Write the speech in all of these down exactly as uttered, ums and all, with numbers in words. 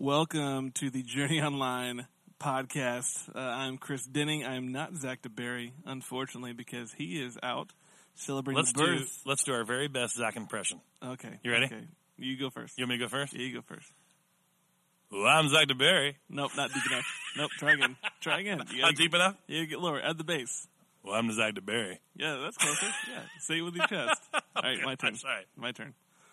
Welcome to the Journey Online podcast. Uh, I'm Chris Denning. I am not Zach DeBerry, unfortunately, because he is out celebrating let's the birth. Do, let's do our very best Zach impression. Okay. You ready? Okay. You go first. You want me to go first? Yeah, you go first. Well, I'm Zach DeBerry. Nope, not deep enough. Nope, try again. Try again. You Not deep enough? Yeah, get lower. Add the bass. Well, I'm Zach DeBerry. Yeah, that's closer. Yeah, say it with your chest. All right, my turn. That's right. My turn.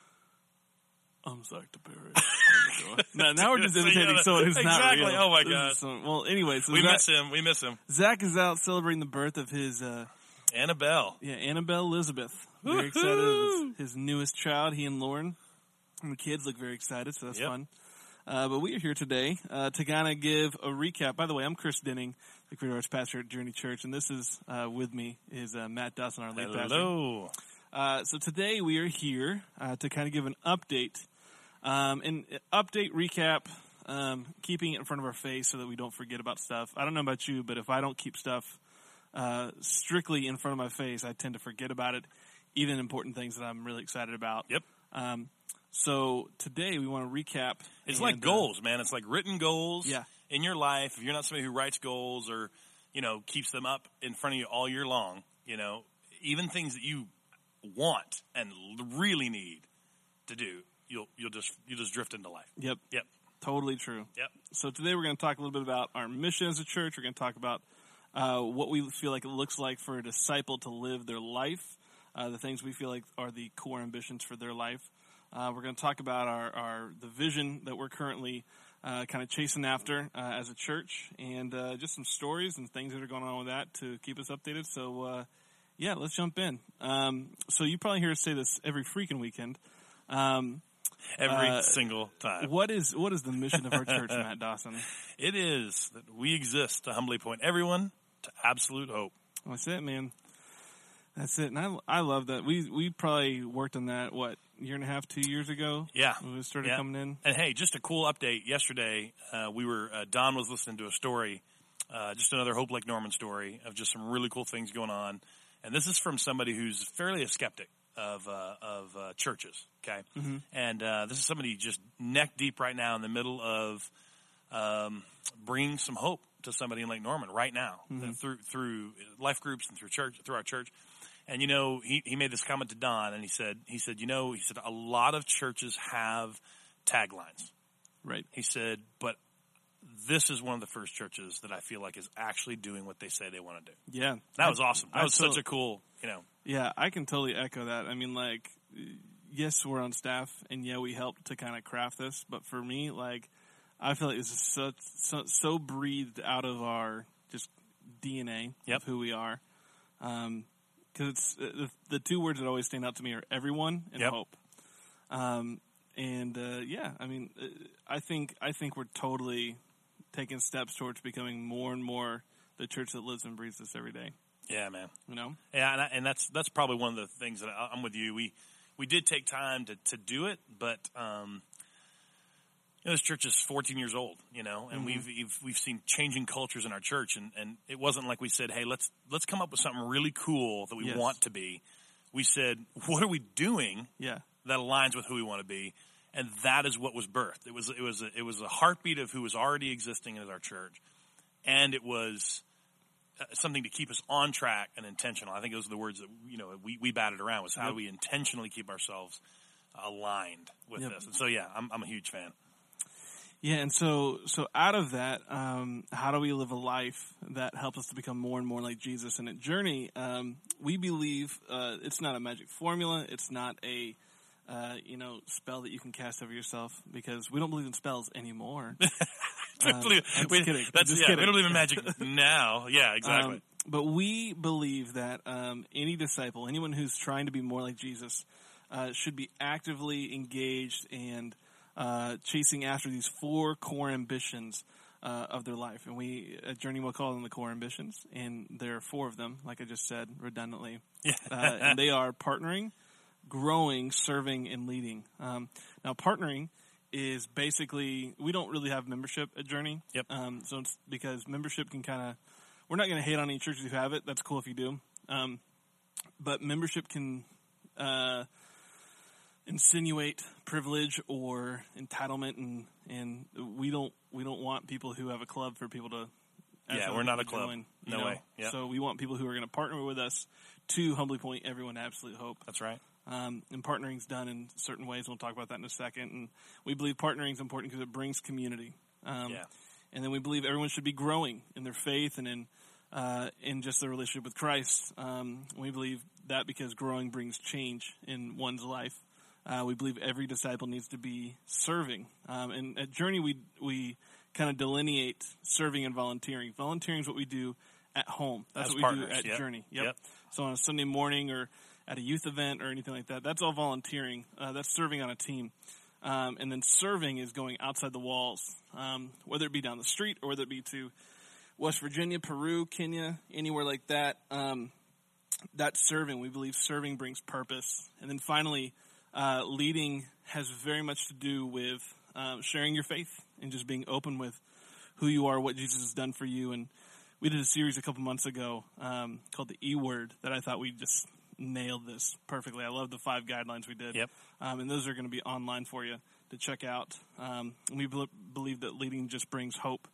I'm Zach DeBerry. now, now we're just imitating someone who's exactly. not real. Oh, my This God. is Someone, well, anyway. So we Zach, miss him. We miss him. Zach is out celebrating the birth of his... Uh, Annabelle. Yeah, Annabelle Elizabeth. Very excited of his, his newest child, he and Lauren. And the kids look very excited, so that's Yep. fun. Uh, but we are here today uh, to kind of give a recap. By the way, I'm Chris Denning, the creative arts pastor at Journey Church, and this is uh, with me is uh, Matt Dawson, our lead pastor. Hello. Uh, so today we are here uh, to kind of give an update, um, and update, recap, um, keeping it in front of our face so that we don't forget about stuff. I don't know about you, but if I don't keep stuff uh, strictly in front of my face, I tend to forget about it, even important things that I'm really excited about. Yep. Um, so today we want to recap. It's and, like uh, goals, man. It's like written goals Yeah. in your life. If you're not somebody who writes goals or, you know, keeps them up in front of you all year long, you know, even things that you want and really need to do, you'll you'll just you just drift into life. Yep. Yep. Totally true. Yep. So today we're going to talk a little bit about our mission as a church. We're going to talk about uh, what we feel like it looks like for a disciple to live their life, uh, the things we feel like are the core ambitions for their life. Uh, we're going to talk about our, our the vision that we're currently uh, kind of chasing after uh, as a church, and uh, just some stories and things that are going on with that to keep us updated. So, uh, yeah, let's jump in. Um, so you probably hear us say this every freaking weekend. Um, Every uh, single time. What is what is the mission of our church, Matt Dawson? It is that we exist to humbly point everyone to absolute hope. That's it, man. That's it. And I, I love that. We we probably worked on that, what, a year and a half, two years ago? Yeah. When we started yeah. coming in. And hey, just a cool update. Yesterday, uh, we were, uh, Don was listening to a story, uh, just another Hope Lake Norman story of just some really cool things going on. And this is from somebody who's fairly a skeptic of, uh, of, uh, churches. Okay. Mm-hmm. And, uh, this is somebody just neck deep right now in the middle of, um, bringing some hope to somebody in Lake Norman right now Mm-hmm. uh, through, through life groups and through church, through our church. And, you know, he, he made this comment to Don, and he said, he said, you know, he said, a lot of churches have taglines. Right. He said, but this is one of the first churches that I feel like is actually doing what they say they want to do. Yeah. That was awesome. That I was tot- such a cool, you know. Yeah, I can totally echo that. I mean, like, yes, we're on staff, and yeah, we helped to kind of craft this. But for me, like, I feel like this is so, so, so breathed out of our just D N A Yep. of who we are. Um Because it's the, the two words that always stand out to me are everyone and Yep. hope. Um, and uh, yeah, I mean, uh, I think I think we're totally taking steps towards becoming more and more the church that lives and breathes this every day. Yeah, man. You know? Yeah, and, I, and that's that's probably one of the things that I, I'm with you. We we did take time to, to do it, but um, you know, this church is fourteen years old, you know, and Mm-hmm. we've, we've we've seen changing cultures in our church, and, and it wasn't like we said, hey, let's let's come up with something really cool that we Yes. want to be. We said, what are we doing Yeah. that aligns with who we want to be? And that is what was birthed. It was it was a, it was a heartbeat of who was already existing as our church, and it was uh, something to keep us on track and intentional. I think those are the words that you know we, we batted around was how Yep. do we intentionally keep ourselves aligned with Yep. this. And so yeah, I'm I'm a huge fan. Yeah, and so so out of that, um, how do we live a life that helps us to become more and more like Jesus? And at Journey, um, we believe uh, it's not a magic formula. It's not a uh, you know spell that you can cast over yourself, because we don't believe in spells anymore. I Uh, believe- I'm just we, kidding. I'm That's just yeah. kidding. We don't believe in magic now. Yeah, exactly. Um, but we believe that um, any disciple, anyone who's trying to be more like Jesus, uh, should be actively engaged and uh, chasing after these four core ambitions uh, of their life. And we, at Journey, will call them the core ambitions. And there are four of them, like I just said, redundantly. Yeah. uh, and they are partnering, growing, serving, and leading. Um, now, partnering is basically, we don't really have membership at Journey. Yep. Um, so it's because membership can kind of, we're not going to hate on any churches who have it. That's cool if you do. Um, but membership can uh, insinuate privilege or entitlement, and and we don't we don't want people who have a club for people to. Yeah, we're not a club. Join, no know? way. Yep. So we want people who are going to partner with us to humbly point everyone to absolute hope. That's right. Um, and partnering's done in certain ways. We'll talk about that in a second. And we believe partnering is important because it brings community. Um, yeah. And then we believe everyone should be growing in their faith and in uh, in just their relationship with Christ. Um, we believe that because growing brings change in one's life. Uh, we believe every disciple needs to be serving. Um, and at Journey, we we kind of delineate serving and volunteering. Volunteering is what we do at home. That's As what we partners, do at yep. Journey. Yep. Yep. So on a Sunday morning or at a youth event or anything like that, that's all volunteering. Uh, that's serving on a team. Um, and then serving is going outside the walls, um, whether it be down the street or whether it be to West Virginia, Peru, Kenya, anywhere like that. Um, that's serving. We believe serving brings purpose. And then finally, uh, leading has very much to do with um, sharing your faith and just being open with who you are, what Jesus has done for you. And we did a series a couple months ago um, called the E Word that I thought we just nailed this perfectly. I love the five guidelines we did. Yep. Um, and those are going to be online for you to check out. Um, and we be- believe that leading just brings hope.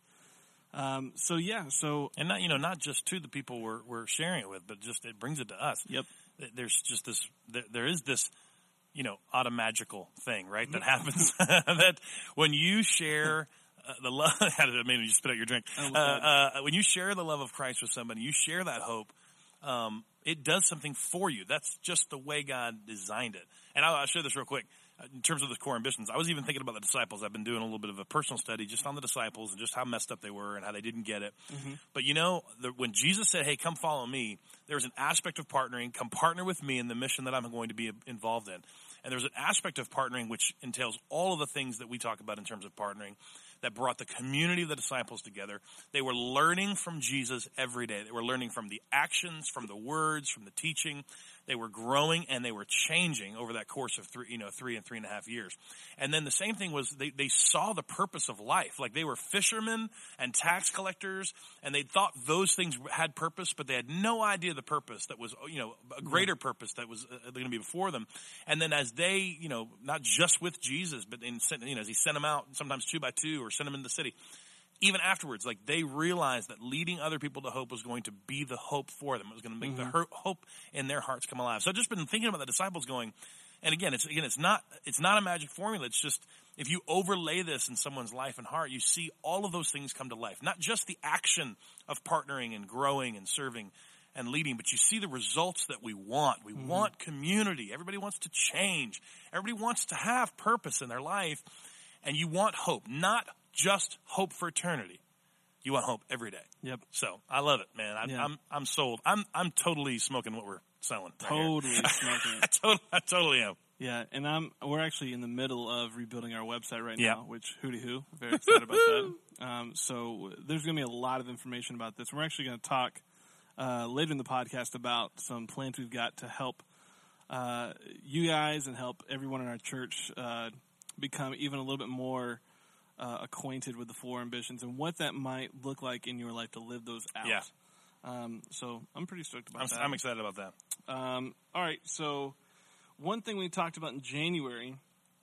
Um, so yeah, so. And not, you know, not just to the people we're, we're sharing it with, but just, it brings it to us. Yep. There's just this, there, there is this, you know, automagical thing, right? That happens that when you share uh, the love, I mean, you spit out your drink. Uh, uh, when you share the love of Christ with somebody, you share that hope. Um, it does something for you. That's just the way God designed it. And I'll, I'll share this real quick. In terms of the core ambitions, I was even thinking about the disciples. I've been doing a little bit of a personal study just on the disciples and just how messed up they were and how they didn't get it. Mm-hmm. But you know, the, when Jesus said, hey, come follow me, there's an aspect of partnering. Come partner with me in the mission that I'm going to be involved in. And there's an aspect of partnering which entails all of the things that we talk about in terms of partnering that brought the community of the disciples together. They were learning from Jesus every day. They were learning from the actions, from the words, from the teaching. They were growing and they were changing over that course of three, you know, three and three and a half years. And then the same thing was they, they saw the purpose of life. Like they were fishermen and tax collectors, and they thought those things had purpose, but they had no idea the purpose that was, you know, a greater purpose that was uh, going to be before them. And then as they, you know, not just with Jesus, but in, you know, as he sent them out, sometimes two by two or sent them into the city, even afterwards, like they realized that leading other people to hope was going to be the hope for them. It was going to make mm-hmm. the hope in their hearts come alive. So I've just been thinking about the disciples going, and again, it's again, it's not it's not a magic formula. It's just if you overlay this in someone's life and heart, you see all of those things come to life. Not just the action of partnering and growing and serving and leading, but you see the results that we want. We mm-hmm. want community. Everybody wants to change. Everybody wants to have purpose in their life, and you want hope, not just hope for eternity. You want hope every day. Yep. So I love it, man. I, yeah. I'm I'm sold. I'm I'm totally smoking what we're selling. Right totally smoking it. I, totally, I totally am. Yeah, and I'm we're actually in the middle of rebuilding our website right yeah. now, which hooty hoo, very excited about that. Um, so there's going to be a lot of information about this. We're actually going to talk uh, later in the podcast about some plans we've got to help uh, you guys and help everyone in our church uh, become even a little bit more Uh, acquainted with the four ambitions and what that might look like in your life to live those out. Yeah. Um, so I'm pretty stoked about I'm, that. I'm excited about that. Um, all right. So one thing we talked about in January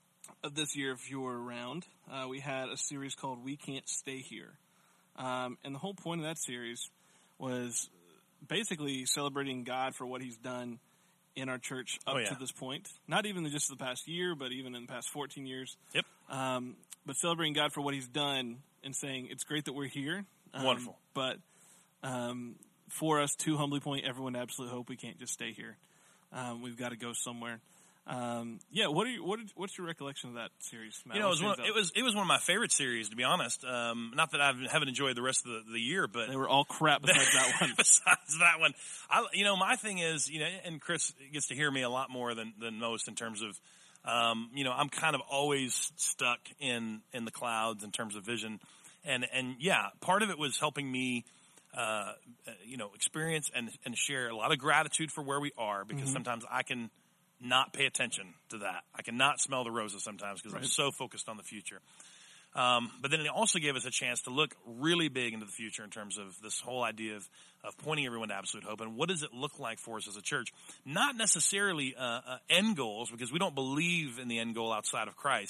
of this year, if you were around, uh, we had a series called We Can't Stay Here. Um, and the whole point of that series was basically celebrating God for what he's done in our church up oh, yeah. to this point. Not even just the past year, but even in the past fourteen years. Yep. Um, but celebrating God for what he's done and saying it's great that we're here. Um, Wonderful. But um, for us to humbly point everyone to absolute hope, we can't just stay here. Um, we've got to go somewhere. Um, yeah, what are you, what did, what's your recollection of that series, Matt? You know, it was, one, it was it was one of my favorite series, to be honest. Um, not that I haven't enjoyed the rest of the, the year, but they were all crap besides that one. Besides that one, I, you know, my thing is, you know, and Chris gets to hear me a lot more than than most in terms of, um, you know, I'm kind of always stuck in in the clouds in terms of vision, and and yeah, part of it was helping me. Uh, you know, experience and and share a lot of gratitude for where we are, because mm-hmm. sometimes I can not pay attention to that. I cannot smell the roses sometimes because right. I'm so focused on the future. Um, but then it also gave us a chance to look really big into the future in terms of this whole idea of, of pointing everyone to absolute hope. And what does it look like for us as a church? Not necessarily uh, uh, end goals, because we don't believe in the end goal outside of Christ.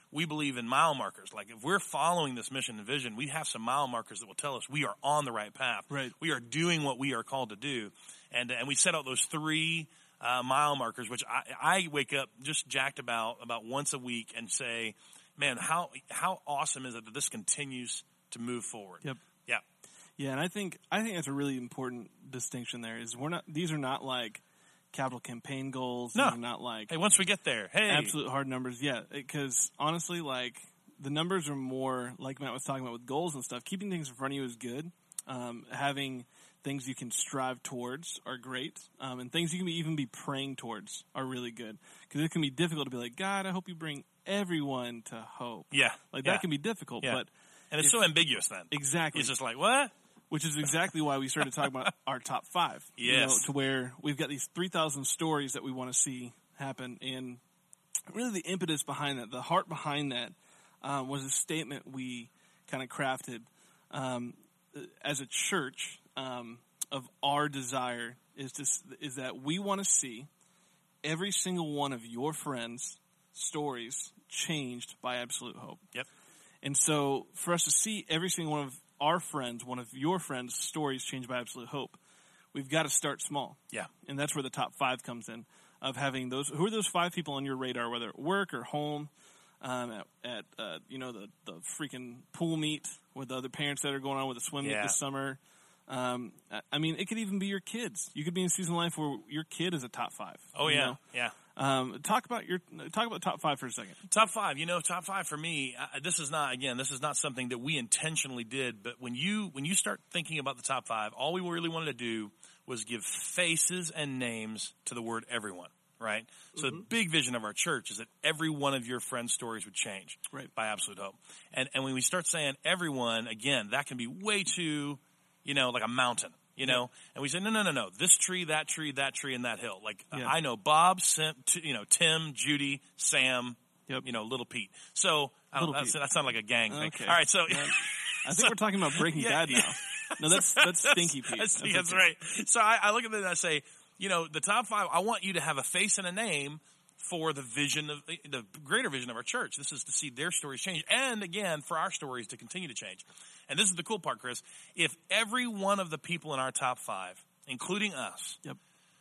we believe in mile markers. Like if we're following this mission and vision, we have some mile markers that will tell us we are on the right path. Right. We are doing what we are called to do. And and we set out those three uh, mile markers, which I, I wake up just jacked about about once a week and say, man, how how awesome is it that this continues to move forward? Yep. Yeah. Yeah, and I think I think that's a really important distinction there is we're not these are not like capital campaign goals. No. These are not like Hey, once we get there, hey. absolute hard numbers. Yeah, because honestly, like the numbers are more like Matt was talking about with goals and stuff. Keeping things in front of you is good. Um, having things you can strive towards are great, um, and things you can be, even be praying towards are really good. Because it can be difficult to be like, God, I hope you bring everyone to hope. Yeah, like yeah. that can be difficult. Yeah. But and it's if, so ambiguous then. Exactly, It's just like what? which is exactly why we started talking about our top five. Yes, you know, to where we've got these three thousand stories that we want to see happen, and really the impetus behind that, the heart behind that, um, was a statement we kind of crafted um, as a church. Um, of our desire is to, is that we want to see every single one of your friends' stories changed by Absolute Hope. Yep. And so for us to see every single one of our friends, one of your friends' stories changed by Absolute Hope, we've got to start small. Yeah. And that's where the top five comes in, of having those, who are those five people on your radar, whether at work or home, um, at, at uh, you know, the, the freaking pool meet with the other parents that are going on with the swim meet Yeah. this summer. Um, I mean, it could even be your kids. You could be in a season of life where your kid is a top five. Oh you yeah, know? yeah. Um, talk about your talk about top five for a second. Top five, you know, top five for me. Uh, this is not again. This is not something that we intentionally did. But when you when you start thinking about the top five, all we really wanted to do was give faces and names to the word everyone. Right. So Mm-hmm. the big vision of our church is that every one of your friends' stories would change Right. by Absolute Hope. And and when we start saying everyone, again, that can be way too, you know, like a mountain. You know, yeah. and we say, no, no, no, no, this tree, that tree, that tree, and that hill. Like, Yeah. I know Bob, Sim, t- you know, Tim, Judy, Sam, Yep. you know, Little Pete. So, I don't, Little that's, Pete. that sounds like a gang thing. Okay. All right, so. Well, I think we're talking about Breaking Yeah, Bad yeah. now. No, that's that's Stinky Pete. That's, That's that's okay. right. So I, I look at it and I say, you know, the top five, I want you to have a face and a name for the vision of the greater vision of our church. This is to see their stories change. And again, for our stories to continue to change. And this is the cool part, Chris. If every one of the people in our top five, including us, Yep.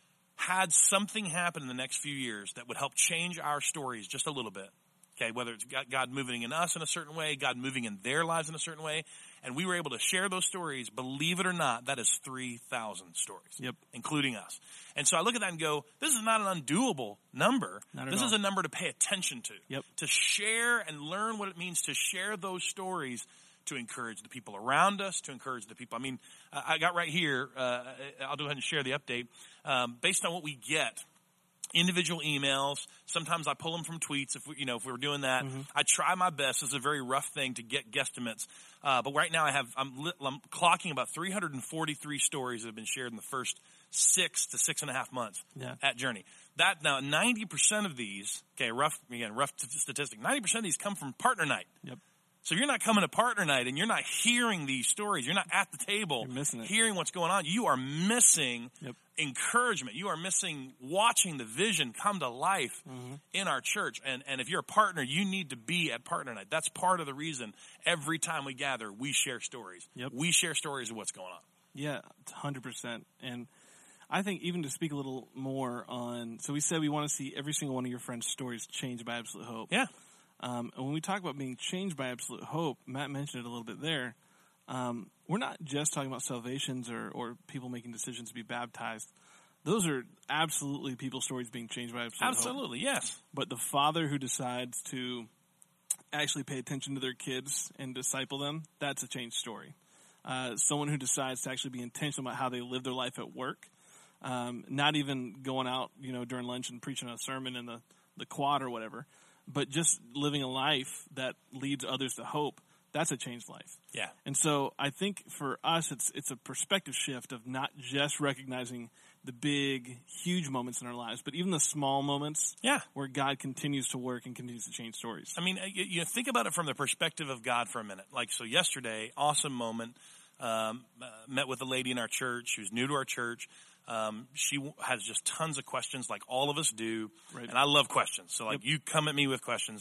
had something happen in the next few years that would help change our stories just a little bit, okay, whether it's God moving in us in a certain way, God moving in their lives in a certain way, and we were able to share those stories, believe it or not, that is three thousand stories, Yep. including us. And so I look at that and go, this is not an undoable number. Not at This all. is a number to pay attention to, Yep. to share and learn what it means to share those stories, to encourage the people around us, to encourage the people. I mean, I got right here, uh, I'll go ahead and share the update. Um, based on what we get, individual emails, sometimes I pull them from tweets if we, you know, if we were doing that. Mm-hmm. I try my best. This is a very rough thing to get guesstimates. Uh, but right now I have, I'm, li- I'm clocking about three hundred forty-three stories that have been shared in the first six to six and a half months Yeah. at Journey. That now ninety percent of these, okay, rough, again, rough t- statistic, ninety percent of these come from partner night. Yep. So if you're not coming to partner night and you're not hearing these stories, you're not at the table You're missing it. hearing what's going on, you are missing Yep. encouragement. You are missing watching the vision come to life Mm-hmm. in our church. And, and if you're a partner, you need to be at partner night. That's part of the reason every time we gather, we share stories. Yep. We share stories of what's going on. Yeah, one hundred percent. And I think even to speak a little more on, so we said we want to see every single one of your friends' stories changed by Absolute Hope. Yeah. Um, and when we talk about being changed by Absolute Hope, Matt mentioned it a little bit there. Um, we're not just talking about salvations or, or people making decisions to be baptized. Those are absolutely people's stories being changed by Absolute Hope. Absolutely, yes. But the father who decides to actually pay attention to their kids and disciple them, that's a changed story. Uh, someone who decides to actually be intentional about how they live their life at work, um, not even going out, you know, during lunch and preaching a sermon in the, the quad or whatever, but just living a life that leads others to hope, that's a changed life. Yeah. And so I think for us, it's it's a perspective shift of not just recognizing the big, huge moments in our lives, but even the small moments Yeah. where God continues to work and continues to change stories. I mean, you, you think about it from the perspective of God for a minute. Like, so yesterday, awesome moment, um, uh, met with a lady in our church who's new to our church. Um, she w- has just tons of questions like all of us do. Right. And I love questions. So like Yep. you come at me with questions.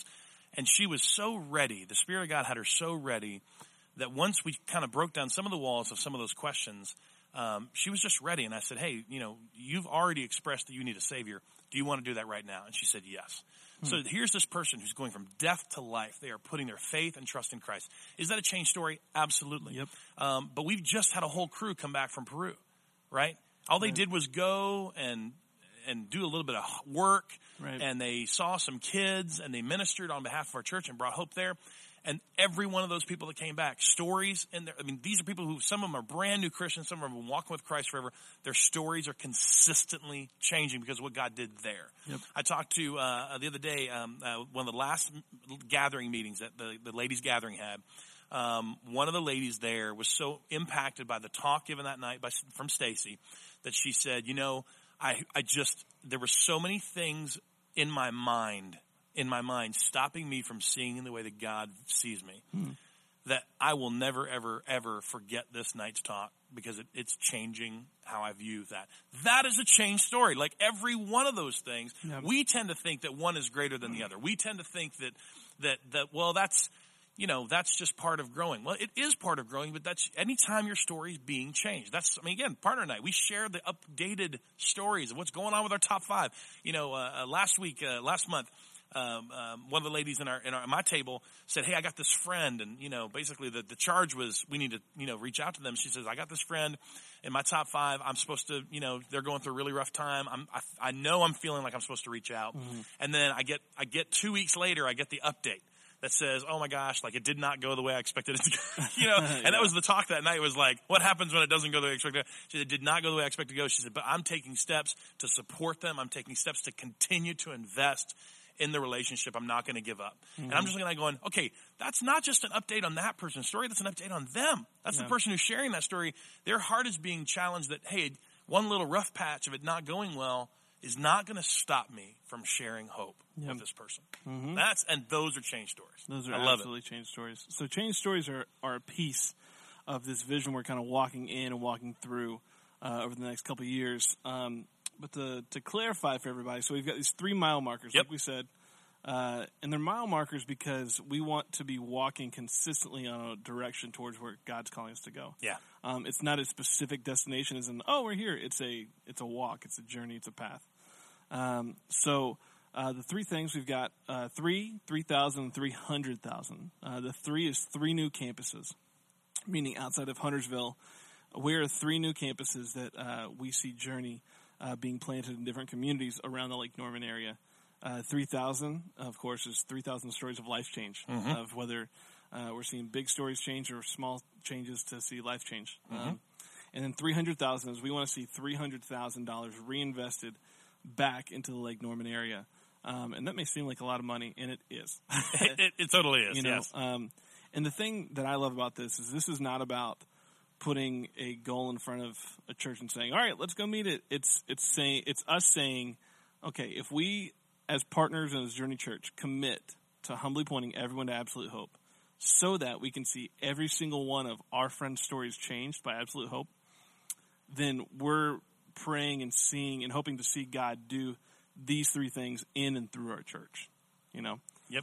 And she was so ready. The Spirit of God had her so ready that once we kind of broke down some of the walls of some of those questions, um, she was just ready. And I said, hey, you know, you've already expressed that you need a Savior. Do you want to do that right now? And she said, yes. Hmm. So here's this person who's going from death to life. They are putting their faith and trust in Christ. Is that a change story? Absolutely. Yep. Um, but we've just had a whole crew come back from Peru, right? All they right. did was go and and do a little bit of work, right. and they saw some kids, and they ministered on behalf of our church and brought hope there. And every one of those people that came back, stories in there. I mean, these are people who, some of them are brand new Christians, some of them have been walking with Christ forever. Their stories are consistently changing because of what God did there. Yep. I talked to, uh, the other day, um, uh, one of the last gathering meetings that the, the ladies gathering had. Um, one of the ladies there was so impacted by the talk given that night by, from Stacy that she said, you know, I, I just, there were so many things in my mind, in my mind, stopping me from seeing the way that God sees me, hmm. that I will never, ever, ever forget this night's talk because it, it's changing how I view that. That is a change story. Like every one of those things, yeah. we tend to think that one is greater than the other. We tend to think that, that, that, well, that's, you know, that's just part of growing. Well, it is part of growing, but that's anytime your story is being changed. That's, I mean, again, partner night, we share the updated stories of what's going on with our top five. You know, uh, uh, last week, uh, last month, um, um, one of the ladies in our, in our, my table said, hey, I got this friend. And, you know, basically the, the charge was we need to, you know, reach out to them. She says, I got this friend in my top five. I'm supposed to, you know, they're going through a really rough time. I'm, I, I know I'm feeling like I'm supposed to reach out. Mm-hmm. And then I get, I get two weeks later, I get the update that says, oh my gosh, like it did not go the way I expected it to go, you know, and yeah. that was the talk that night was like, what happens when it doesn't go the way I expected? She said, it did not go the way I expected to go. She said, but I'm taking steps to support them. I'm taking steps to continue to invest in the relationship. I'm not going to give up. Mm-hmm. And I'm just looking at it going, okay, that's not just an update on that person's story. That's an update on them. That's yeah. the person who's sharing that story. Their heart is being challenged that, hey, one little rough patch of it not going well is not going to stop me from sharing hope yep. with this person. Mm-hmm. That's and those are change stories. Those are I love absolutely it. change stories. So change stories are, are a piece of this vision we're kind of walking in and walking through uh, over the next couple of years. Um, but to, to clarify for everybody, so we've got these three mile markers, yep. like we said. Uh, and they're mile markers because we want to be walking consistently on a direction towards where God's calling us to go. Yeah. Um, it's not a specific destination as in, oh, we're here. It's a, it's a walk. It's a journey. It's a path. Um, so, uh, the three things we've got, uh, three, three thousand, and three hundred thousand. Uh, the three is three new campuses, meaning outside of Huntersville, we're three new campuses that, uh, we see Journey, uh, being planted in different communities around the Lake Norman area. Uh, three thousand, of course, is three thousand stories of life change, mm-hmm. of whether uh, we're seeing big stories change or small changes to see life change. Mm-hmm. Um, and then three hundred thousand is we want to see three hundred thousand dollars reinvested back into the Lake Norman area. Um, and that may seem like a lot of money, and it is. it, it, it totally is, you know? yes. Um, and the thing that I love about this is this is not about putting a goal in front of a church and saying, all right, let's go meet it. It's, it's, saying, it's us saying, okay, if we as partners in this Journey Church, commit to humbly pointing everyone to absolute hope so that we can see every single one of our friends' stories changed by absolute hope, then we're praying and seeing and hoping to see God do these three things in and through our church, you know? Yep.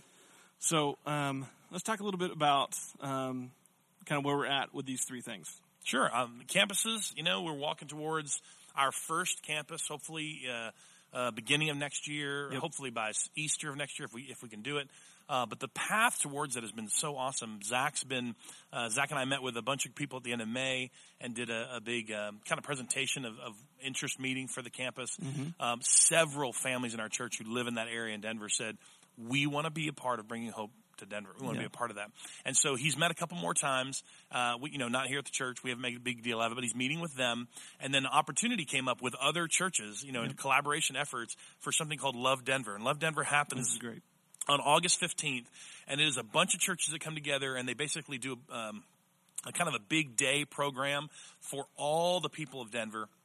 So um, let's talk a little bit about um, kind of where we're at with these three things. Sure. Um, campuses, you know, we're walking towards our first campus, hopefully uh, Uh, beginning of next year, yep. hopefully by Easter of next year, if we if we can do it. Uh, but the path towards it has been so awesome. Zach's been, uh, Zach and I met with a bunch of people at the end of May and did a, a big um, kind of presentation of, of interest meeting for the campus. Mm-hmm. Um, several families in our church who live in that area in Denver said, we want to be a part of bringing hope to Denver. We want to yeah. be a part of that. And so he's met a couple more times. Uh, we, you know, not here at the church. We haven't made a big deal out of it, but he's meeting with them. And then an opportunity came up with other churches, you know, yeah. in collaboration efforts for something called Love Denver. And Love Denver happens this is great. on August fifteenth. And it is a bunch of churches that come together and they basically do um, a kind of a big day program for all the people of Denver.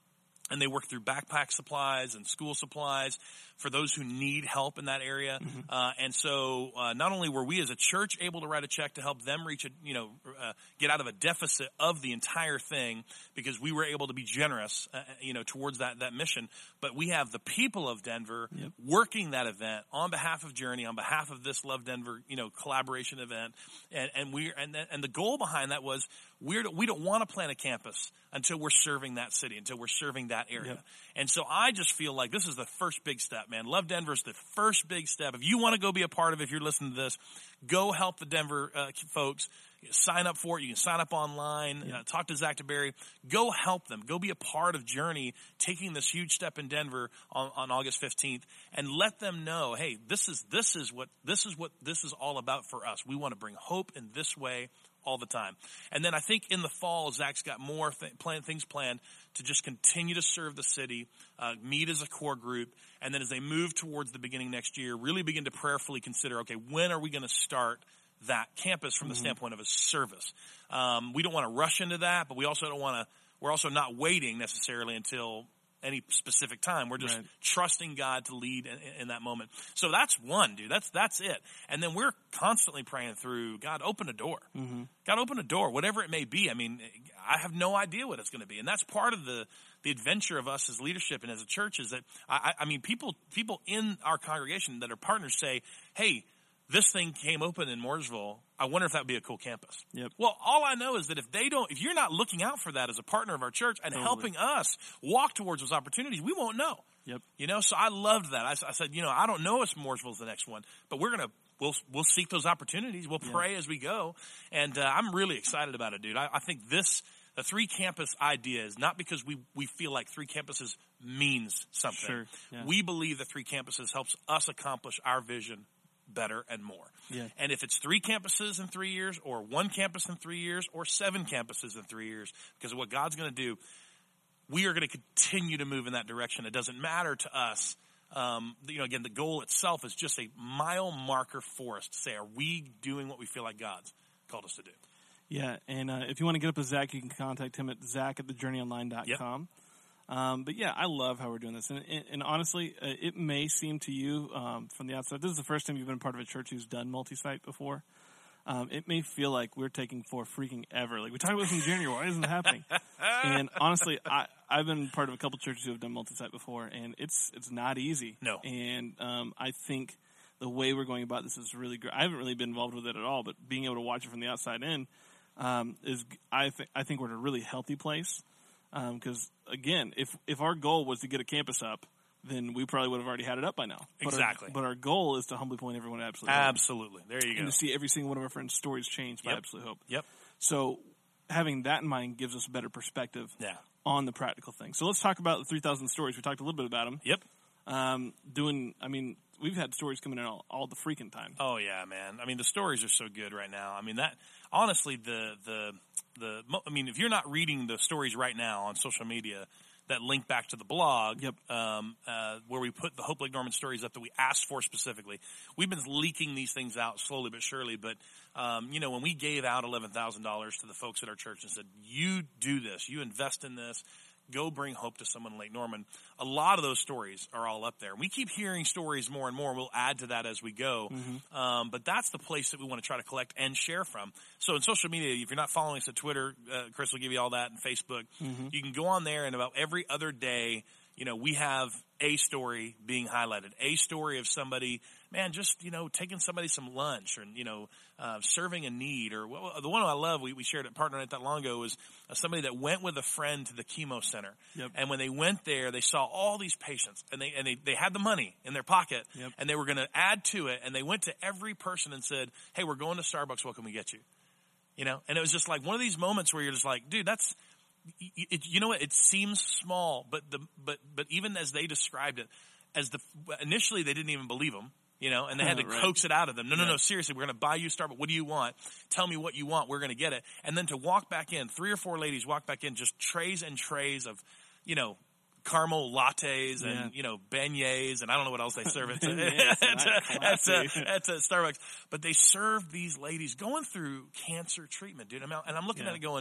and they work through backpack supplies and school supplies for those who need help in that area. Mm-hmm. Uh, and so, uh, not only were we as a church able to write a check to help them reach a, you know, uh, get out of a deficit of the entire thing because we were able to be generous, uh, you know, towards that, that mission, but we have the people of Denver yep. working that event on behalf of Journey, on behalf of this Love Denver, you know, collaboration event. And, and we, and, and the goal behind that was we're, we don't want to plant a campus until we're serving that city, until we're serving that area. Yep. And so I just feel like this is the first big step, man. Love Denver is the first big step. If you want to go be a part of it, if you're listening to this, go help the Denver uh, folks. Sign up for it. You can sign up online. Yeah. Uh, talk to Zach DeBerry. Go help them. Go be a part of Journey, taking this huge step in Denver on, on August fifteenth, and let them know, hey, this is this is what this is what this is all about for us. We want to bring hope in this way all the time. And then I think in the fall, Zach's got more th- plan, things planned to just continue to serve the city, uh, meet as a core group, and then as they move towards the beginning next year, really begin to prayerfully consider, okay, when are we going to start that campus from the mm-hmm. standpoint of a service? Um, we don't want to rush into that, but we also don't want to, we're also not waiting necessarily until any specific time. We're just right. trusting God to lead in, in that moment. So that's one, dude. That's, that's it. And then we're constantly praying through, God, open a door. Mm-hmm. God, open a door, whatever it may be. I mean, I have no idea what it's going to be. And that's part of the, the adventure of us as leadership and as a church is that, I, I mean, people, people in our congregation that are partners say, hey, this thing came open in Mooresville. I wonder if that would be a cool campus. Yep. Well, all I know is that if they don't, if you're not looking out for that as a partner of our church and totally. helping us walk towards those opportunities, we won't know. Yep. You know, so I loved that. I, I said, you know, I don't know if Mooresville's the next one, but we're going to, we'll, we'll seek those opportunities. We'll yeah. pray as we go. And, uh, I'm really excited about it, dude. I, I think this, the three campus idea is not because we, we feel like three campuses means something. Sure. Yeah. We believe that three campuses helps us accomplish our vision better and more. Yeah. And if it's three campuses in three years or one campus in three years or seven campuses in three years, because of what God's going to do, we are going to continue to move in that direction. It doesn't matter to us. Um, you know, again, the goal itself is just a mile marker for us to say, are we doing what we feel like God's called us to do? Yeah. And, uh, if you want to get up with Zach, you can contact him at zach at the journey online dot com. Yep. Um, but yeah, I love how we're doing this. And, and, and honestly, uh, it may seem to you, um, from the outside, this is the first time you've been part of a church who's done multi-site before. Um, it may feel like we're taking for freaking ever. Like we talked about this in January. Why isn't it happening? And honestly, I, I've been part of a couple churches who have done multi-site before, and it's, it's not easy. No. And, um, I think the way we're going about this is really great. I haven't really been involved with it at all, but being able to watch it from the outside in, um, is, I think, I think we're in a really healthy place. Um, cause again, if, if our goal was to get a campus up, then we probably would have already had it up by now. But exactly. Our, but our goal is to humbly point everyone to Absolute Hope. Absolutely. There you go. And to see every single one of our friends' stories change by yep. Absolute Hope. Yep. So having that in mind gives us a better perspective yeah. on the practical thing. So let's talk about the three thousand stories. We talked a little bit about them. Yep. Um, doing, I mean, we've had stories coming in all, all the freaking time. Oh yeah, man. I mean, the stories are so good right now. I mean, that, honestly, the, the, the, I mean, if you're not reading the stories right now on social media that link back to the blog, yep. um, uh, where we put the Hope Lake Norman stories up that we asked for specifically, we've been leaking these things out slowly but surely. But, um, you know, when we gave out eleven thousand dollars to the folks at our church and said, you do this, you invest in this, go bring hope to someone in Lake Norman. A lot of those stories are all up there. We keep hearing stories more and more. We'll add to that as we go. Mm-hmm. Um, but that's the place that we want to try to collect and share from. So in social media, if you're not following us at Twitter, uh, Chris will give you all that, and Facebook. Mm-hmm. You can go on there, and about every other day, you know, we have a story being highlighted, a story of somebody, man, just, you know, taking somebody some lunch or, you know, uh, serving a need. Or well, the one I love, we, we shared at Partner Night that long ago, was uh, somebody that went with a friend to the chemo center. Yep. And when they went there, they saw all these patients, and they, and they, they had the money in their pocket, yep. and they were going to add to it. And they went to every person and said, hey, we're going to Starbucks. What can we get you? You know, and it was just like one of these moments where you're just like, dude, that's, It, you know what? It seems small, but the but but even as they described it, as the initially they didn't even believe them, you know, and they had to right. coax it out of them. No, no, yeah. no, seriously, we're going to buy you Starbucks. What do you want? Tell me what you want. We're going to get it. And then to walk back in, three or four ladies walk back in, just trays and trays of, you know, caramel lattes and, yeah. you know, beignets, and I don't know what else they serve at, at, at, at, at Starbucks. But they serve these ladies going through cancer treatment, dude. And I'm looking yeah. at it going,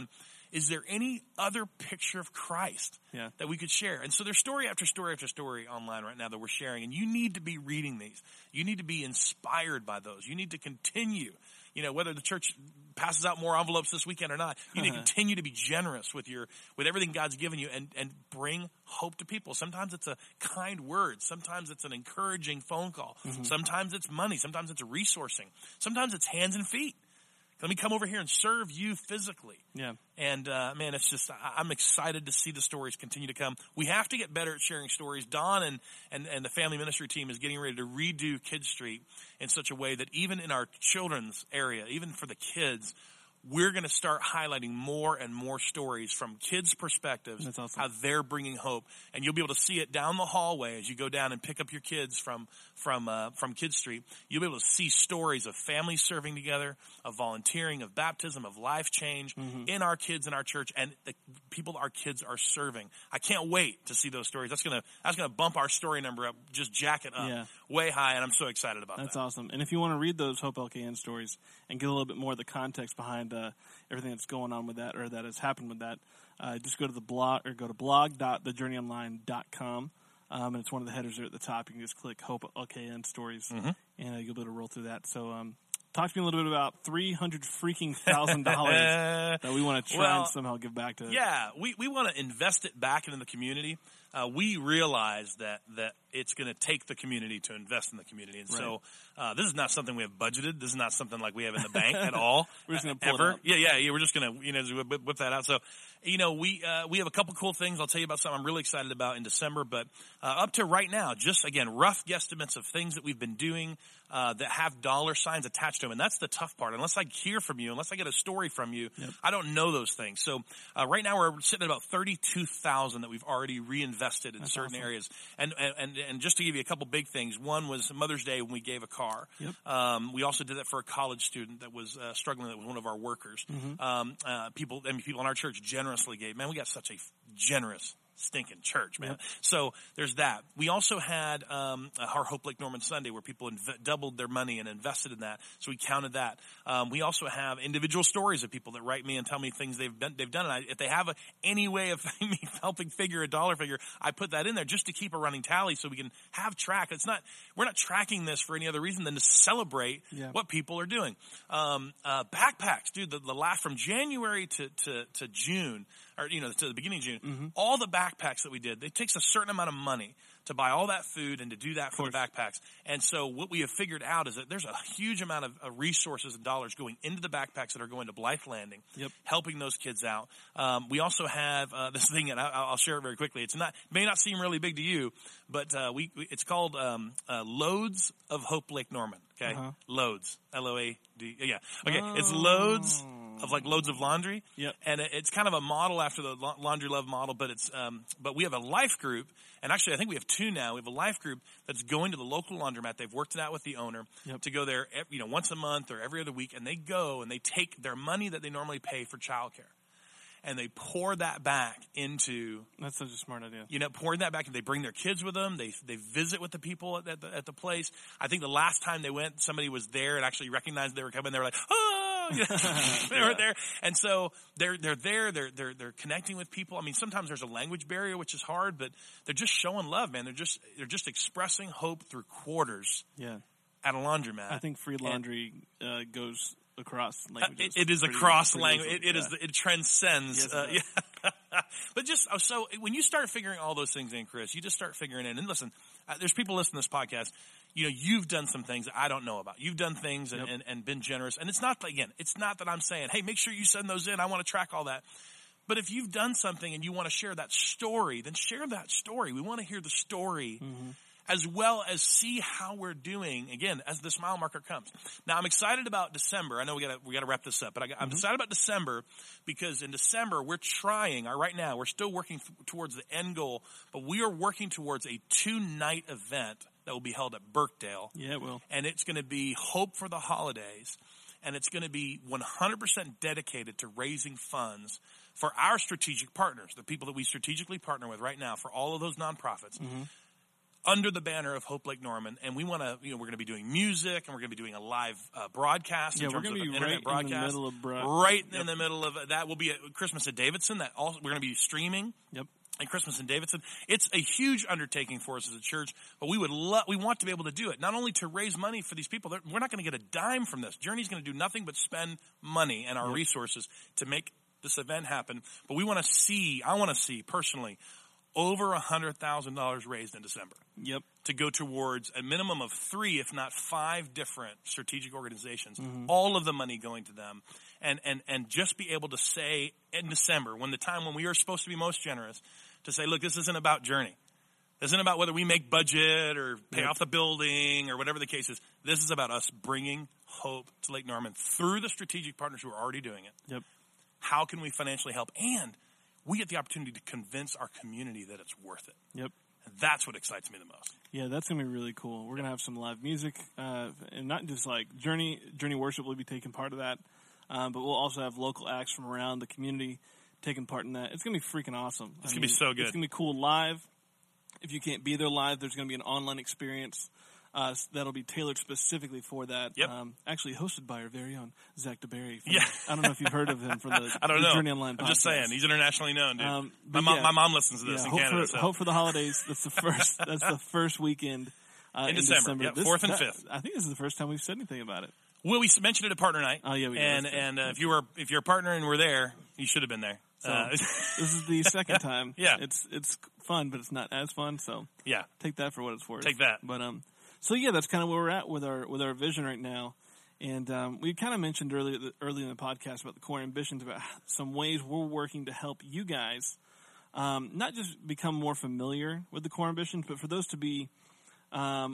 is there any other picture of Christ yeah. that we could share? And so there's story after story after story online right now that we're sharing, and you need to be reading these. You need to be inspired by those. You need to continue, you know, whether the church passes out more envelopes this weekend or not, you need to continue to be generous with your, with everything God's given you, and, and bring hope to people. Sometimes it's a kind word. Sometimes it's an encouraging phone call. Mm-hmm. Sometimes it's money. Sometimes it's resourcing. Sometimes it's hands and feet. Let me come over here and serve you physically. Yeah. And, uh, man, it's just, I, I'm excited to see the stories continue to come. We have to get better at sharing stories. Don and, and, and the family ministry team is getting ready to redo Kid Street in such a way that even in our children's area, even for the kids, we're going to start highlighting more and more stories from kids' perspectives, That's awesome. how they're bringing hope. And you'll be able to see it down the hallway as you go down and pick up your kids from from uh, from Kid Street. You'll be able to see stories of families serving together, of volunteering, of baptism, of life change mm-hmm. in our kids in our church, and the people our kids are serving. I can't wait to see those stories. That's gonna that's gonna bump our story number up, just jack it up yeah. way high, and I'm so excited about that's that. That's awesome. And if you want to read those Hope L K N stories and get a little bit more of the context behind uh, everything that's going on with that, or that has happened with that, uh, just go to the blog, or go to blog dot the journey online dot com. Um, and it's one of the headers there at the top. You can just click Hope L K N stories, mm-hmm. and uh, you'll be able to roll through that. So, um, talk to me a little bit about three hundred freaking thousand dollars that we want to try well, and somehow give back to. Yeah, we, we want to invest it back into the community. Uh, we realize that, that it's going to take the community to invest in the community. And right. so, uh, this is not something we have budgeted. This is not something like we have in the bank at all. We're just going to pull ever. it out. Yeah, yeah, yeah. We're just going to, you know, whip, whip that out. So, you know, we, uh, we have a couple cool things. I'll tell you about something I'm really excited about in December, but, uh, up to right now, just again, rough guesstimates of things that we've been doing, uh, that have dollar signs attached to them. And that's the tough part. Unless I hear from you, unless I get a story from you, yep. I don't know those things. So, uh, right now we're sitting at about thirty-two thousand that we've already reinvested in That's certain awesome. areas. And, and, and just to give you a couple big things, one was Mother's Day when we gave a car. Yep. Um, we also did that for a college student that was, uh, struggling, that was one of our workers. Mm-hmm. Um, uh, people, I mean, people in our church generously gave. Man, we got such a generous stinking church, man. Yep. So there's that. We also had um, our Hope Lake Norman Sunday where people inv- doubled their money and invested in that. So we counted that. Um, we also have individual stories of people that write me and tell me things they've done. They've done. And I, if they have a, any way of me helping figure a dollar figure, I put that in there just to keep a running tally so we can have track. It's not. We're not tracking this for any other reason than to celebrate yeah. what people are doing. Um, uh, backpacks, dude. The, the last from January to to, to June. Or, you know, to the beginning of June, mm-hmm. all the backpacks that we did, it takes a certain amount of money to buy all that food and to do that for the backpacks. And so what we have figured out is that there's a huge amount of, of resources and dollars going into the backpacks that are going to Blythe Landing, yep. helping those kids out. Um, we also have uh, this thing, and I, I'll share it very quickly. It's not, may not seem really big to you, but uh, we, we it's called um, uh, Loads of Hope Lake Norman. Okay, uh-huh. Loads, L O A D. Yeah, okay, oh. It's loads of like loads of laundry. Yep. And it's kind of a model after the Laundry Love model, but it's um, but we have a life group, and actually I think we have two now. We have a life group that's going to the local laundromat. They've worked it out with the owner yep. to go there, you know, once a month or every other week, and they go and they take their money that they normally pay for childcare, and they pour that back into. That's such a smart idea. You know, pouring that back, and they bring their kids with them. They they visit with the people at, at the at the place. I think the last time they went, somebody was there and actually recognized they were coming. They were like, oh. You know, they yeah. were there, and so they're they're there. They're they're they're connecting with people. I mean, sometimes there's a language barrier, which is hard, but they're just showing love, man. They're just they're just expressing hope through quarters. Yeah, at a laundromat. I think free laundry and, uh, goes across languages. Uh, it, it is pretty, across pretty language. It, it yeah. is. It transcends. Yes, it uh, yeah. But just so when you start figuring all those things in, Chris, you just start figuring in. And listen, uh, there's people listening to this podcast. You know, you've done some things that I don't know about. You've done things and, yep. and, and been generous. And it's not, again, it's not that I'm saying, hey, make sure you send those in. I want to track all that. But if you've done something and you want to share that story, then share that story. We want to hear the story mm-hmm. as well as see how we're doing, again, as this mile marker comes. Now, I'm excited about December. I know we got we got to wrap this up, but I, I'm mm-hmm. excited about December because in December, we're trying, or right now, we're still working th- towards the end goal, but we are working towards a two-night event that will be held at Birkdale. Yeah, it will. And it's going to be Hope for the Holidays, and it's going to be one hundred percent dedicated to raising funds for our strategic partners, the people that we strategically partner with right now, for all of those nonprofits. Mm-hmm. under the banner of Hope Lake Norman, and we want to, you know, we're going to be doing music, and we're going to be doing a live uh, broadcast Yeah, in we're terms of gonna an be internet right broadcast. in the middle of bro- right Yep. in the middle of that will be at Christmas at Davidson. That also we're going to be streaming. Yep. And Christmas in Davidson. It's a huge undertaking for us as a church, but we would love, we want to be able to do it, not only to raise money for these people. They're, we're not going to get a dime from this. Journey's going to do nothing but spend money and our Yep. resources to make this event happen. But we want to see, I want to see personally, over one hundred thousand dollars raised in December. Yep. To go towards a minimum of three, if not five different strategic organizations, Mm-hmm. all of the money going to them. And, and, and just be able to say in December, when the time when we are supposed to be most generous, to say, look, this isn't about Journey. This isn't about whether we make budget or pay Yep. off the building or whatever the case is. This is about us bringing hope to Lake Norman through the strategic partners who are already doing it. Yep. How can we financially help? And we get the opportunity to convince our community that it's worth it. Yep. And that's what excites me the most. Yeah, that's gonna be really cool. We're gonna have some live music, uh, and not just like Journey. Journey Worship will be taking part of that, um, but we'll also have local acts from around the community taking part in that. It's gonna be freaking awesome. It's gonna be so good. It's gonna be cool live. If you can't be there live, there's gonna be an online experience uh, that'll be tailored specifically for that. Yep. Um, actually hosted by our very own Zach DeBerry. from- Yeah. I don't know if you've heard of him from the, I don't the know. Journey Online I'm podcast. just saying, he's internationally known, dude. Um, my but mom, yeah. my mom listens to this Yeah, in hope Canada. for, so. hope for the holidays. That's the first. That's the first weekend uh, In in, December. Yep, fourth and that- fifth. I think this is the first time we've said anything about it. Well, we mentioned it at partner night. Oh, yeah, we did. and That's true. and uh, if you were if you're a partner and were there, you should have been there. So Uh, this is the second time. Yeah. it's it's fun, but it's not as fun. So yeah, take that for what it's worth. Take that. But um, so yeah, that's kind of where we're at with our with our vision right now. And um, we kind of mentioned earlier earlier in the podcast about the core ambitions, about some ways we're working to help you guys um, not just become more familiar with the core ambitions, but for those to be um,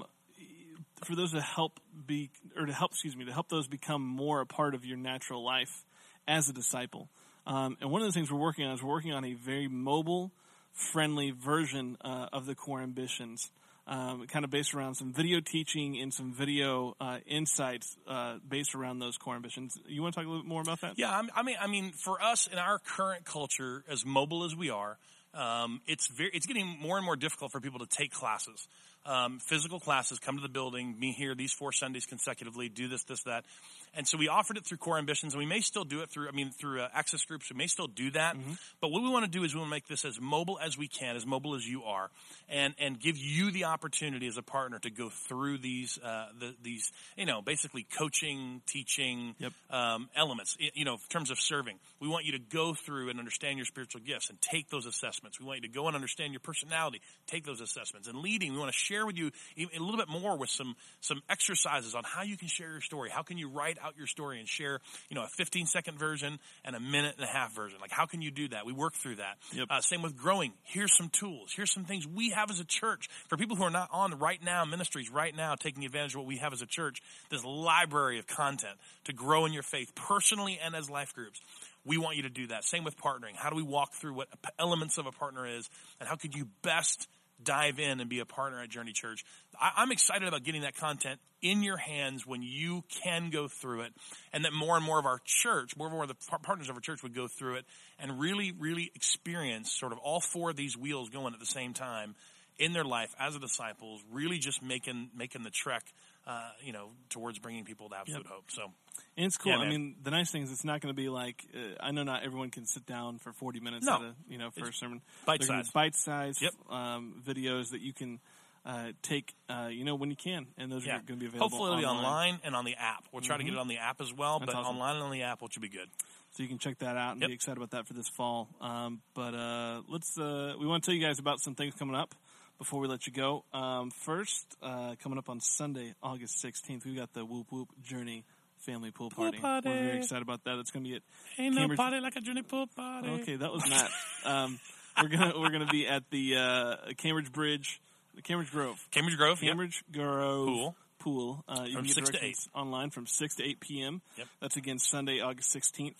for those to help be or to help excuse me to help those become more a part of your natural life as a disciple. Um, and one of the things we're working on is we're working on a very mobile friendly version uh, of the core ambitions, um, kind of based around some video teaching and some video uh, insights uh, based around those core ambitions. You want to talk a little bit more about that? yeah. I'm- I mean, I mean, for us in our current culture, as mobile as we are, um, it's very it's getting more and more difficult for people to take classes. Um, physical classes, come to the building, be here these four Sundays consecutively, do this, this, that. And so we offered it through Core Ambitions, and we may still do it through, I mean, through uh, access groups. We may still do that. Mm-hmm. But what we want to do is we want to make this as mobile as we can, as mobile as you are, and, and give you the opportunity as a partner to go through these, uh, the, these, you know, basically coaching, teaching, Yep. um, elements, you know, in terms of serving. We want you to go through and understand your spiritual gifts and take those assessments. We want you to go and understand your personality, take those assessments. And leading, we want to share with you a little bit more with some, some exercises on how you can share your story. How can you write out your story and share, you know, a fifteen second version and a minute and a half version? Like, how can you do that? We work through that. Yep. Uh, same with growing. Here's some tools. Here's some things we have as a church. For people who are not on right now, ministries right now, taking advantage of what we have as a church, this library of content to grow in your faith personally and as life groups. We want you to do that. Same with partnering. How do we walk through what elements of a partner is, and how could you best dive in and be a partner at Journey Church? I, I'm excited about getting that content in your hands when you can go through it, and that more and more of our church, more and more of the par- partners of our church would go through it and really, really experience sort of all four of these wheels going at the same time in their life as a disciples, really just making making the trek, uh, you know, towards bringing people to absolute Yep. hope. So. And it's cool. Yeah, I man. mean, the nice thing is it's not going to be like uh, I know not everyone can sit down for forty minutes No. at a you know for a sermon. bite They're gonna be size. bite-sized Yep. um, videos that you can uh, take uh, you know when you can, and those Yeah. are going to be available. Hopefully it'll be online. online and on the app. We'll try to get it on the app as well, That's but awesome. online and on the app, which will be good. So you can check that out and Yep. be excited about that for this fall. Um, but uh, let's uh, we want to tell you guys about some things coming up before we let you go. Um, first, uh, coming up on Sunday, August sixteenth, we got the Whoop Whoop Journey Family Pool Party. party. We're very excited about that. It's going to be at Ain't Cambridge- no party like a Journey Pool party. Okay, that was Matt. um, we're gonna we're gonna be at the uh, Cambridge Bridge, the Cambridge Grove, Cambridge Grove. Yep. Cambridge Grove Pool. Pool. Uh, you From can get six to directions online from six to eight p.m. Yep. That's again Sunday, August sixteenth.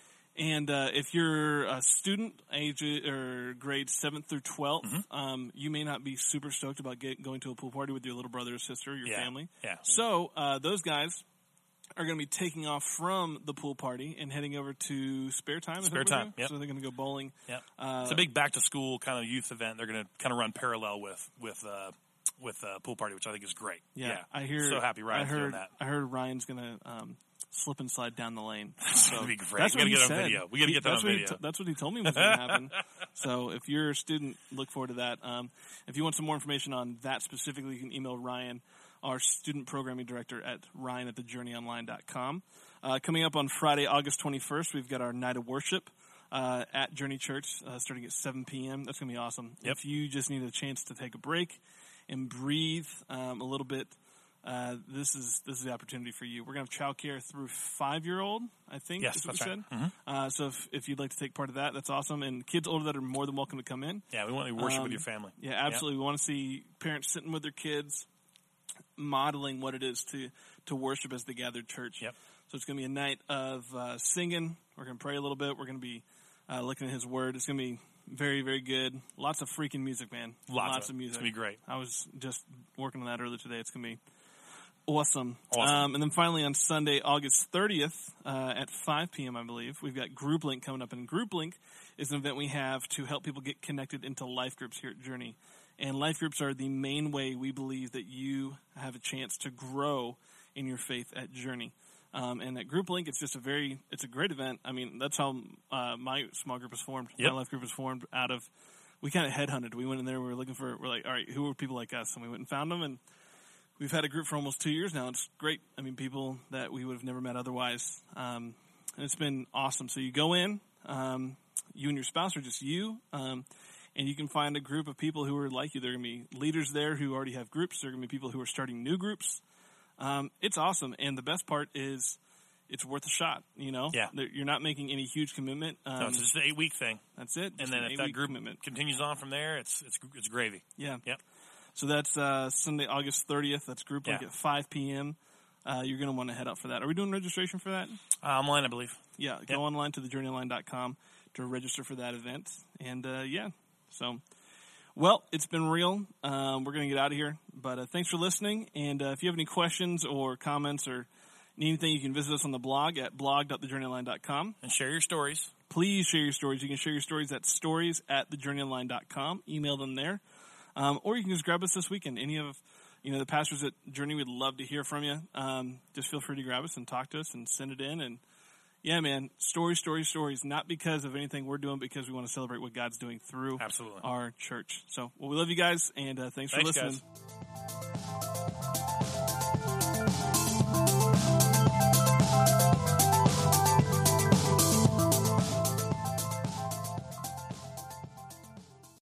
And uh, if you're a student, age or grades seventh through twelfth, Mm-hmm. um, you may not be super stoked about get, going to a pool party with your little brother or sister, or your Yeah. family. Yeah. So uh, those guys are going to be taking off from the pool party and heading over to Spare Time. Is that Spare what they're Time, doing? yep. So they're going to go bowling. Yep. Uh, It's a big back to school kind of youth event. They're going to kind of run parallel with with uh, with a pool party, which I think is great. Yeah, yeah. I hear. So happy Ryan's I heard, doing that. I heard Ryan's gonna um, slip and slide down the lane. That's So gonna be great. That's we what gotta he get said. on video. We gotta He- get that that's on what he video. t- that's what he told me was gonna happen. So if you're a student, look forward to that. Um, if you want some more information on that specifically, you can email Ryan, our student programming director, at ryan at the journey online dot com. Uh, coming up on Friday, August twenty-first, we've got our night of worship uh, at Journey Church, uh, starting at seven p.m. That's going to be awesome. Yep. If you just need a chance to take a break and breathe um, a little bit, uh, this is this is the opportunity for you. We're going to have childcare through five-year-old, I think. Yes, is what that's we right. said. Mhm. Uh, so if, if you'd like to take part of that, that's awesome. And kids older that are more than welcome to come in. Yeah, we want to worship Um, with your family. Yeah, absolutely. We want to see parents sitting with their kids, modeling what it is to, to worship as the gathered church. Yep. So it's going to be a night of uh, singing. We're going to pray a little bit. We're going to be uh, looking at His Word. It's going to be very, very good. Lots of freaking music, man. Lots, of of, it. music. It's going to be great. I was just working on that earlier today. It's going to be awesome. Awesome. Um, and then finally on Sunday, August thirtieth uh, at five p.m., I believe, we've got Group Link coming up. And Group Link is an event we have to help people get connected into life groups here at Journey. And life groups are the main way we believe that you have a chance to grow in your faith at Journey. Um, and at Group Link, it's just a very, it's a great event. I mean, that's how uh, my small group was formed. Yep. My life group was formed out of, we kind of headhunted. We went in there, we were looking for, we're like, all right, who are people like us? And we went and found them, and we've had a group for almost two years now. It's great. I mean, people that we would have never met otherwise. Um, and it's been awesome. So you go in, um, you and your spouse, or just you, um, and you can find a group of people who are like you. There are going to be leaders there who already have groups. There are going to be people who are starting new groups. Um, it's awesome. And the best part is it's worth a shot, you know? Yeah. There- You're not making any huge commitment. Um, No, it's just an eight-week thing. that's it. And Just then an if that eight-week group commitment. continues on from there, it's it's it's gravy. Yeah. Yep. So that's uh, Sunday, August thirtieth. That's Group Link Yeah. at five p.m. Uh, you're going to want to head out for that. Are we doing registration for that? Uh, online, I believe. Yeah, Yep. go online to the journey online dot com to register for that event. And, uh, yeah, so, well, it's been real. Um, we're going to get out of here. But uh, thanks for listening. And uh, if you have any questions or comments or need anything, you can visit us on the blog at blog dot the journey online dot com. And share your stories. Please share your stories. You can share your stories at stories at the journey online dot com. Email them there. Um, or you can just grab us this weekend. Any of you know the pastors at Journey, we'd love to hear from you. Um, just feel free to grab us and talk to us and send it in. And yeah, man, stories, stories, stories. Not because of anything we're doing, because we want to celebrate what God's doing through Absolutely. our church. So, well, we love you guys, and uh, thanks, Thanks, for listening. guys.